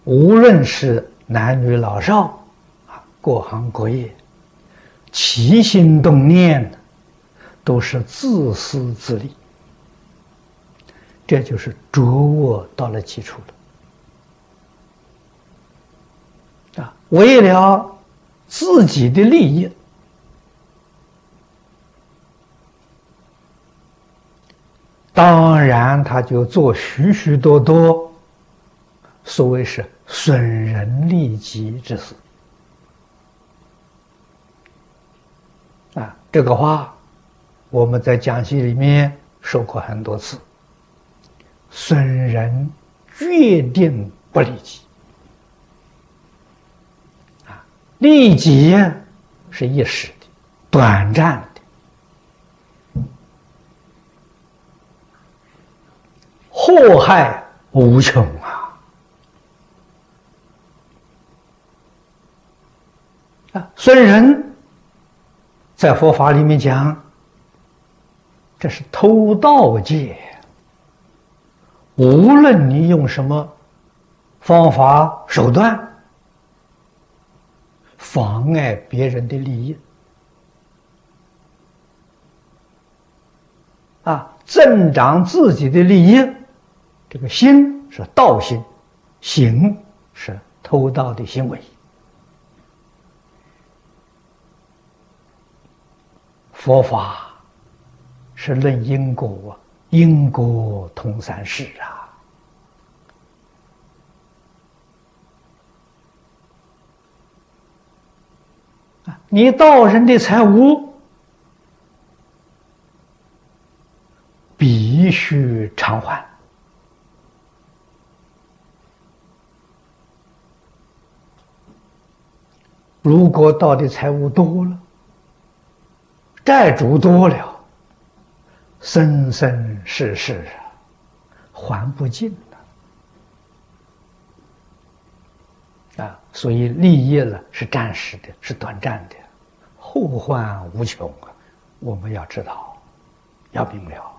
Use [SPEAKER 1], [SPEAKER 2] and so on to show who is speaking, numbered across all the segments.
[SPEAKER 1] 无论是男女老少各行各业，起心动念都是自私自利，这就是浊恶到了基础了为了自己的利益，当然他就做许许多多所谓是损人利己之事这个话我们在讲习里面说过很多次。损人决定不利己利己是一时的、短暂的，祸害无穷损人在佛法里面讲，这是偷盗戒，无论你用什么方法手段妨碍别人的利益增长自己的利益，这个心是盗心，行是偷盗的行为。佛法是论因果，因果通三世你盗人的财物，必须偿还。如果盗的财物多了，债主多了，生生世世还不尽所以利益了是暂时的，是短暂的，后患无穷我们要知道，要明了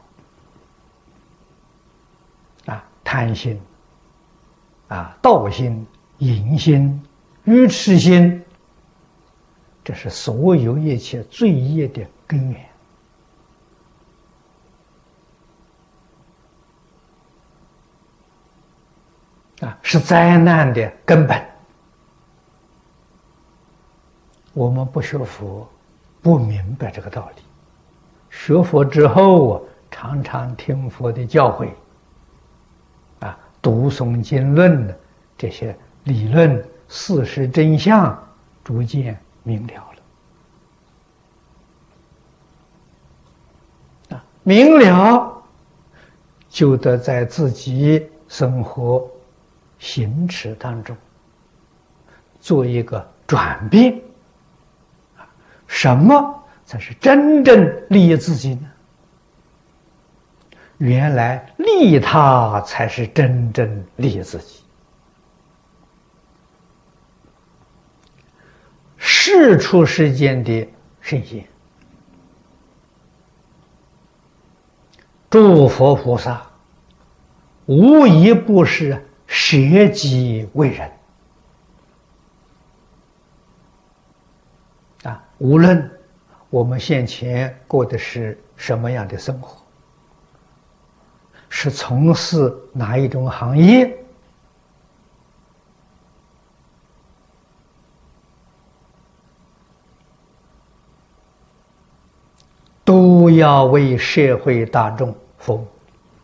[SPEAKER 1] 贪心盗心、淫心、愚痴心，这是所有一切罪业的根源是灾难的根本。我们不学佛，不明白这个道理。学佛之后常常听佛的教诲读诵经论这些理论事实真相逐渐明了了明了就得在自己生活行持当中做一个转变。什么才是真正利益自己呢？原来利他才是真正利益自己。世出世间的圣贤、诸佛菩萨，无一不是舍己为人无论我们现前过的是什么样的生活，是从事哪一种行业，都要为社会大众服务。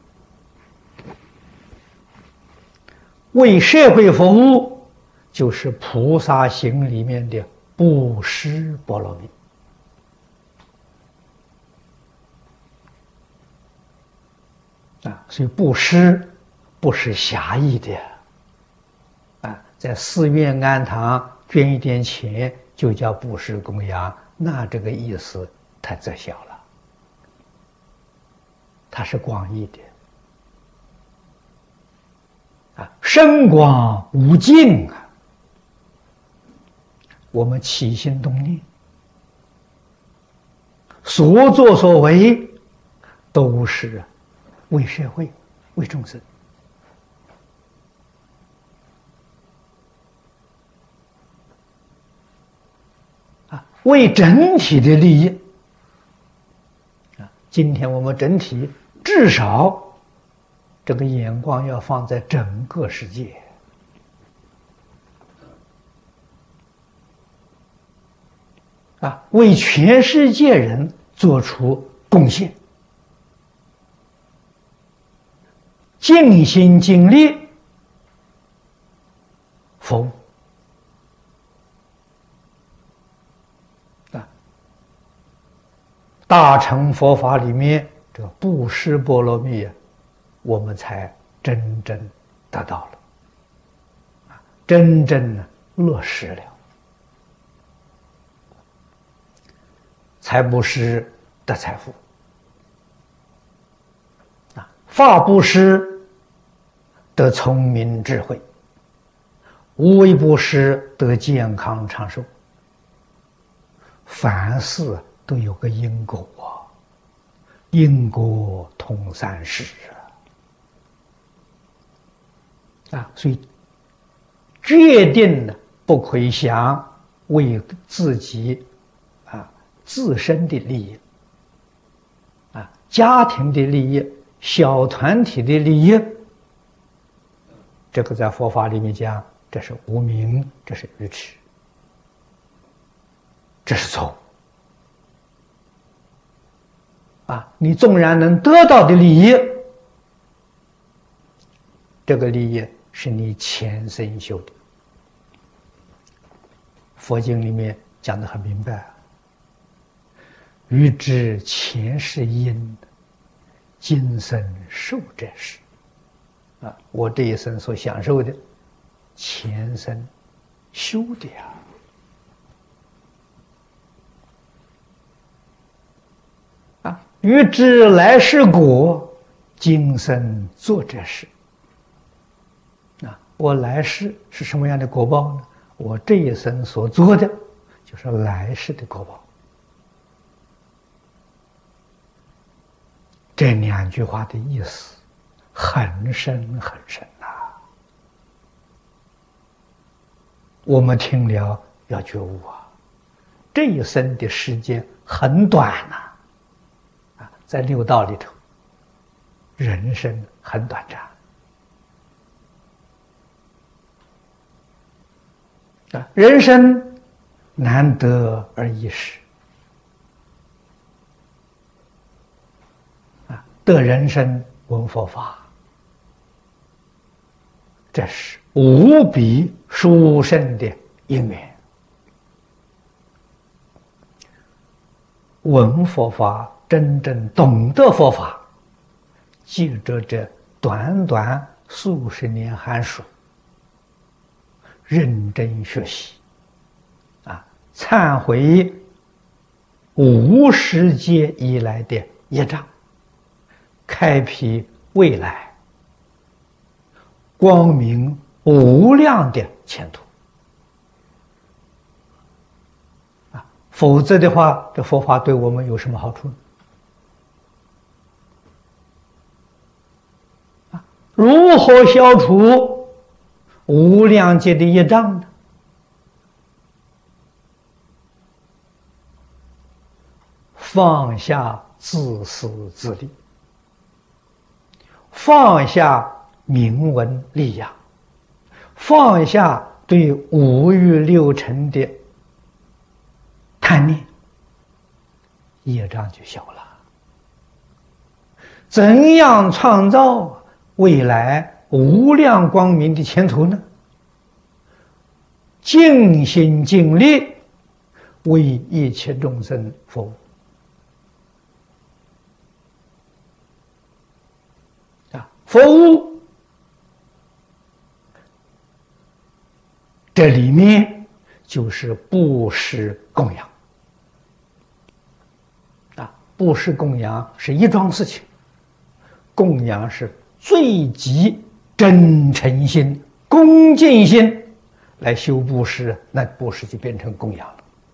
[SPEAKER 1] 为社会服务，就是菩萨行里面的布施波罗蜜所以布施不是狭义的在寺院庵堂捐一点钱就叫布施供养，那这个意思太窄小了，它是广义的深广无尽我们起心动念，所作所为都是为社会、为众生为整体的利益啊。今天我们整体至少这个眼光要放在整个世界啊，为全世界人做出贡献，尽心尽力服务啊。大乘佛法里面，这个布施波罗蜜啊，我们才真正得到了啊，真正的落实了。财布施得财富啊，法布施得聪明智慧，无为布施得健康长寿。凡事都有个因果啊，因果通三世啊，所以决定了不可以想为自己自身的利益啊，家庭的利益，小团体的利益，这个在佛法里面讲，这是无明，这是愚痴，这是错误啊。你纵然能得到的利益，这个利益是你前生修的。佛经里面讲得很明白，欲知前世因，今生受这事啊，我这一生所享受的，前生修的啊，欲知来世果，今生做这事啊，我来世是什么样的果报呢？我这一生所做的，就是来世的果报。这两句话的意思很深很深呐，我们听了要觉悟啊！这一生的时间很短呐，啊，在六道里头，人生很短暂啊，人生难得而一时。得人生闻佛法，这是无比殊胜的因缘。闻佛法，真正懂得佛法，借着这短短数十年寒暑，认真学习啊，忏悔无始劫以来的业障，开辟未来光明无量的前途啊！否则的话，这佛法对我们有什么好处呢？啊，如何消除无量劫的业障呢？放下自私自利，放下名闻利养，放下对五欲六尘的贪念，业障就小了。怎样创造未来无量光明的前途呢？尽心尽力为一切众生服务啊！服务这里面就是布施供养啊！布施供养是一桩事情，供养是最极真诚心、恭敬心来修布施，那布施就变成供养了。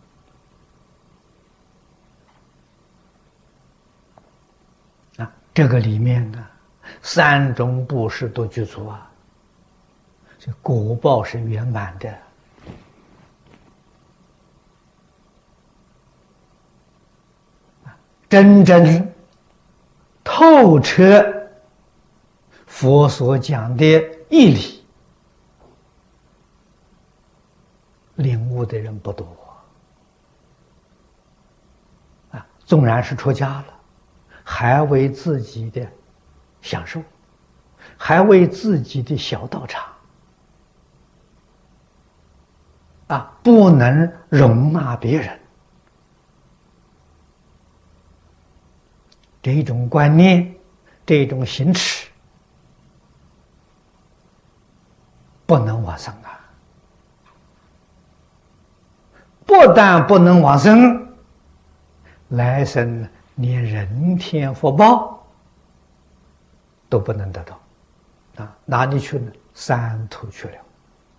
[SPEAKER 1] 啊，这个里面呢，三种布施都具足啊，这果报是圆满的。 真正透彻佛所讲的义理，领悟的人不多啊。纵然是出家了，还为自己的享受，还为自己的小道场啊，不能容纳别人。这种观念，这种行持，不能往生啊！不但不能往生，来生连人天福报都不能得到啊！哪里去呢？三途去了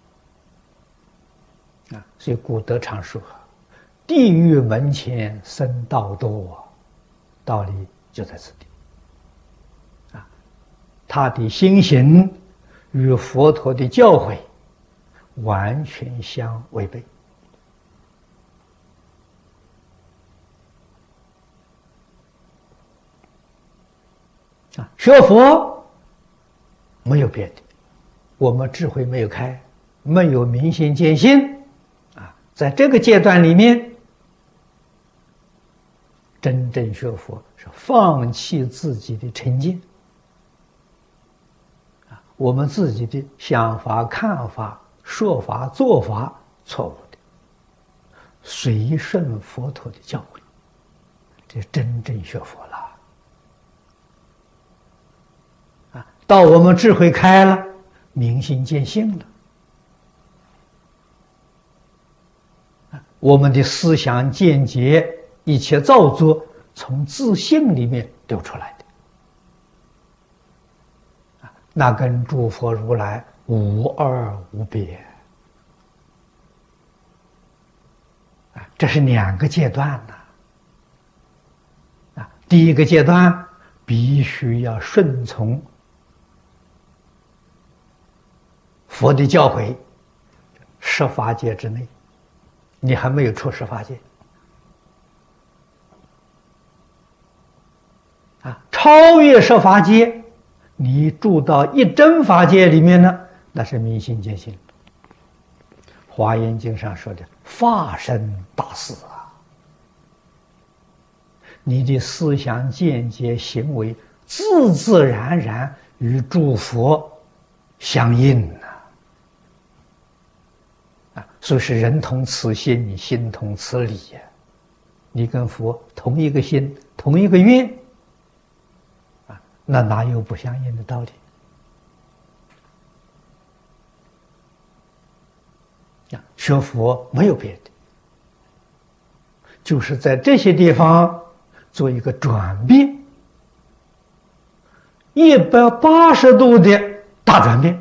[SPEAKER 1] 啊！所以古德常说：“地狱门前僧道多”，道理就在此地啊！他的心行与佛陀的教诲完全相违背啊！学佛没有别的，我们智慧没有开，没有明心见性啊！在这个阶段里面，真正学佛是放弃自己的成见啊，我们自己的想法、看法、说法、做法错误的，随顺佛陀的教诲，这真正学佛了啊！到我们智慧开了，明心见性了啊，我们的思想见解。一切造作从自性里面流出来的，那跟诸佛如来无二无别啊！这是两个阶段呐啊！第一个阶段必须要顺从佛的教诲，十法界之内，你还没有出十法界。超越十法界，你住到一真法界里面呢，那是明心见性。华严经上说的法身大事啊，你的思想见解行为自自然然与诸佛相应啊，所以是人同此心，心同此理呀。你跟佛同一个心，同一个愿。那哪有不相应的道理啊？学佛没有别的，就是在这些地方做一个转变，180度的大转变，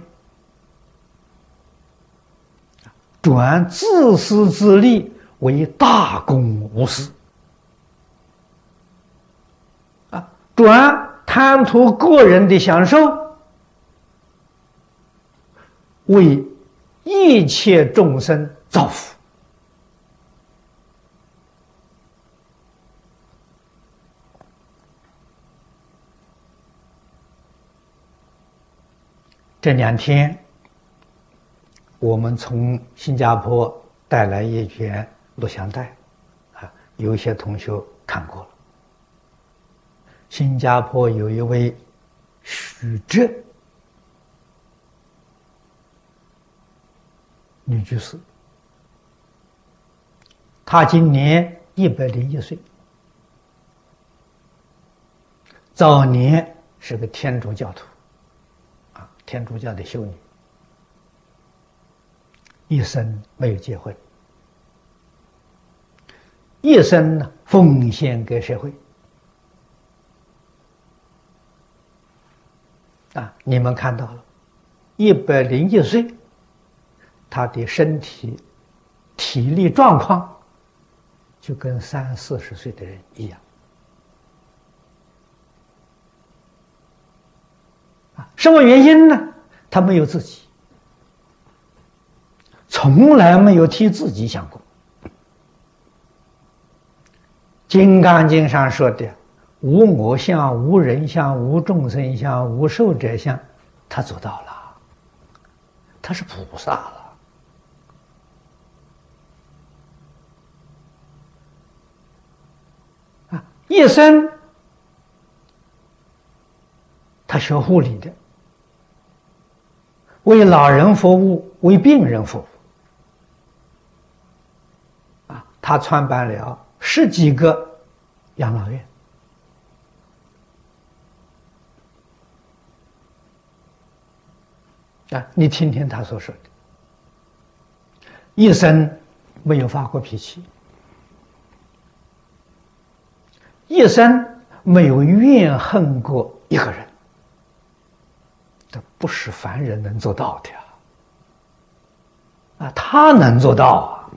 [SPEAKER 1] 转自私自利为大公无私啊，转贪图个人的享受，为一切众生造福。这2天，我们从新加坡带来一卷录像带，啊，有一些同学看过了。新加坡有一位许哲女居士，她今年101岁，早年是个天主教徒，啊，天主教的修女，一生没有结婚，一生呢奉献给社会。啊，你们看到了，101岁，他的身体体力状况就跟30、40岁的人一样。啊，什么原因呢？他没有自己，从来没有替自己想过。 金刚经》上说的“无我相、无人相、无众生相、无寿者相”，他做到了，他是菩萨了。啊，一生他学护理的，为老人服务，为病人服务。啊，他创办了10几个养老院。啊，你听听他所说的，一生没有发过脾气，一生没有怨恨过一个人，这不是凡人能做到的呀！啊，他能做到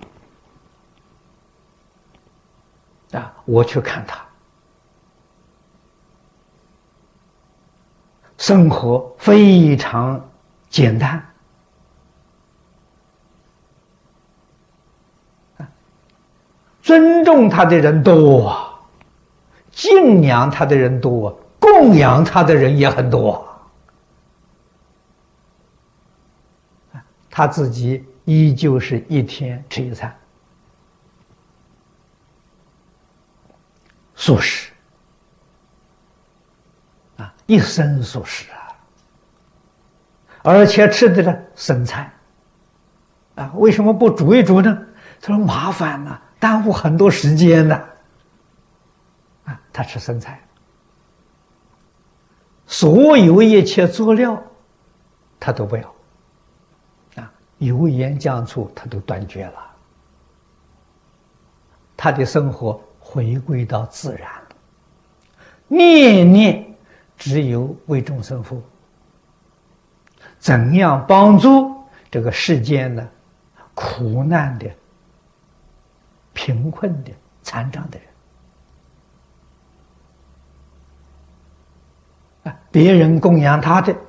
[SPEAKER 1] 啊！啊，我去看他，生活非常简单，尊重他的人多啊，敬仰他的人多，供养他的人也很多啊。他自己依旧是一天吃一餐，素食啊，一生素食啊。而且吃的呢生菜，啊，为什么不煮一煮呢？他说麻烦呐，耽误很多时间呢。啊，他吃生菜，所有一切佐料他都不要，啊，油盐酱醋他都断绝了。他的生活回归到自然，念念只有为众生服务。怎样帮助这个世间的苦难的、贫困的、残障的人？啊，别人供养他的，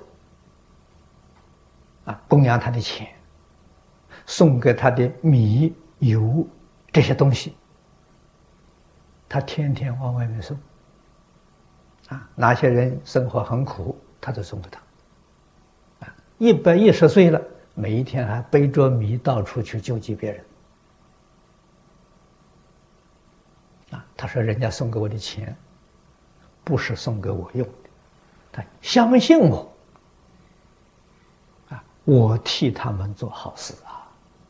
[SPEAKER 1] 啊，供养他的钱，送给他的米、油这些东西，他天天往外面送。啊，哪些人生活很苦，他都送给他。110岁了，每一天还背着米到处去救济别人。啊，他说人家送给我的钱，不是送给我用的，他相信我，啊，我替他们做好事啊。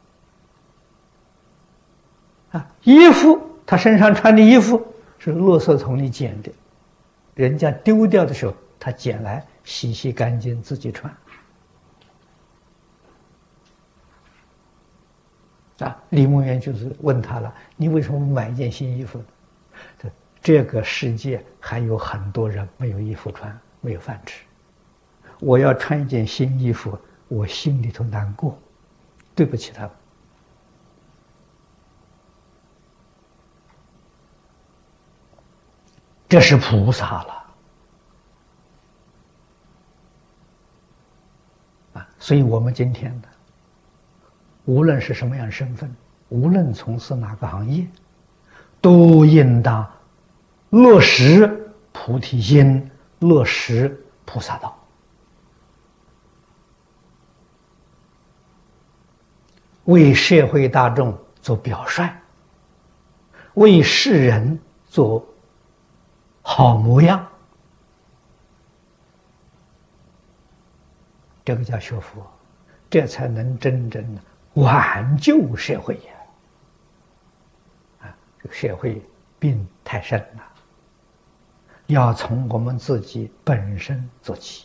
[SPEAKER 1] 啊，衣服他身上穿的衣服是垃圾桶里捡的，人家丢掉的时候，他捡来洗洗干净自己穿。啊，李梦渊就是问他了：“你为什么不买一件新衣服呢？”这个世界还有很多人没有衣服穿，没有饭吃。我要穿一件新衣服，我心里头难过，对不起他们。这是菩萨了啊！所以我们今天呢，无论是什么样的身份，无论从事哪个行业，都应当落实菩提心，落实菩萨道，为社会大众做表率，为世人做好模样，这个叫学佛，这才能真正的挽救社会呀！啊，这个社会病太深了，要从我们自己本身做起。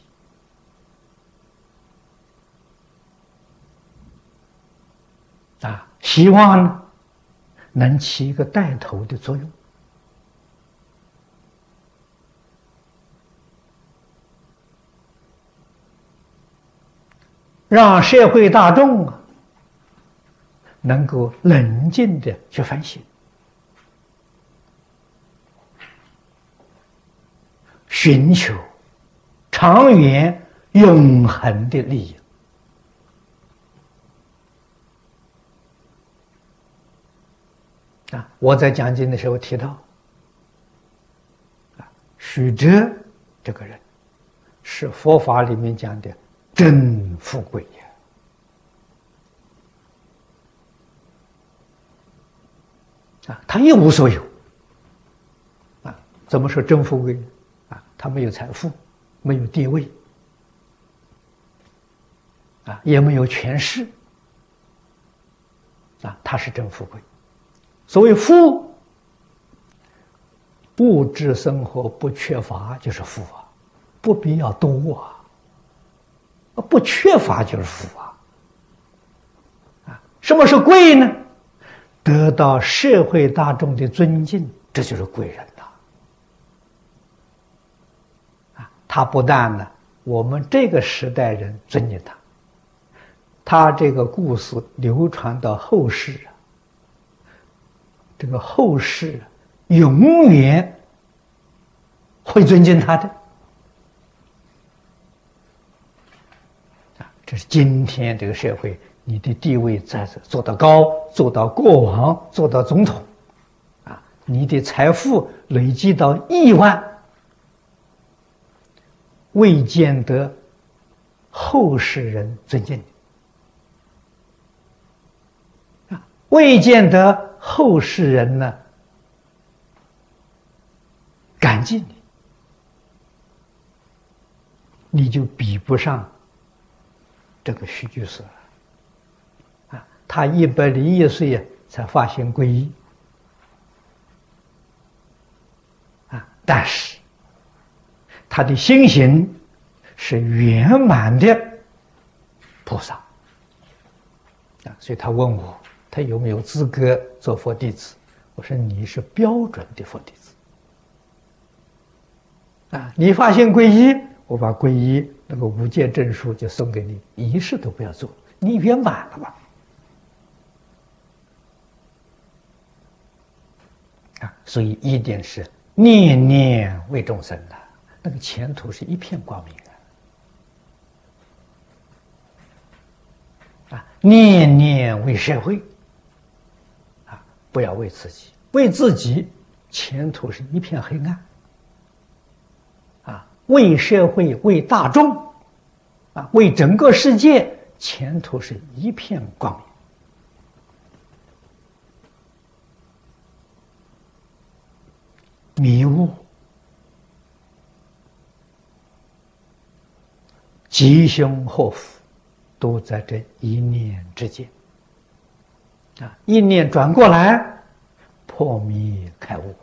[SPEAKER 1] 啊，希望呢能起一个带头的作用，让社会大众啊能够冷静的去反省，寻求长远永恒的利益。啊，我在讲经的时候提到， 许哲这个人，是佛法里面讲的真富贵呀！他一无所有怎么说真富贵呢？他没有财富，没有地位也没有权势他是真富贵。所谓富，物质生活不缺乏就是富不必要多不缺乏就是富什么是贵呢？得到社会大众的尊敬，这就是贵人他不但呢，我们这个时代人尊敬他这个故事流传到后世这个后世永远会尊敬他的这是今天这个社会，你的地位在这做得高，做到国王，做到总统你的财富累积到亿万，未见得后世人尊敬你未见得后世人呢感激你，你就比不上这个须居士他101岁才发心皈依但是他的心行是圆满的菩萨所以他问我他有没有资格做佛弟子，我说你是标准的佛弟子你发心皈依，我把皈依那个5戒证书就送给你，仪式都不要做，你圆满了吧所以一定是念念为众生那个前途是一片光明念念为社会不要为自己，为自己前途是一片黑暗为社会为大众为整个世界前途是一片光明。迷雾吉凶祸福都在这一念之间一念转过来，破迷开悟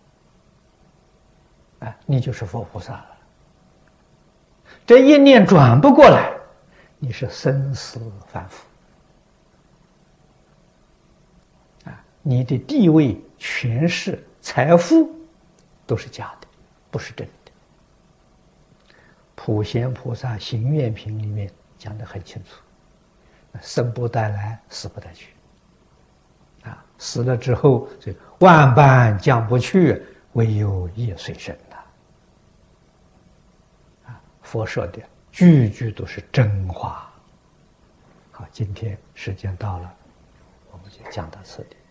[SPEAKER 1] 你就是佛菩萨了。这一念转不过来，你是生死反复你的地位、权势、财富都是假的，不是真的。普贤菩萨行愿品里面讲得很清楚，生不带来，死不带去死了之后，所以万般将不去，唯有业随身佛说的句句都是真话。好，今天时间到了，我们就讲到这里。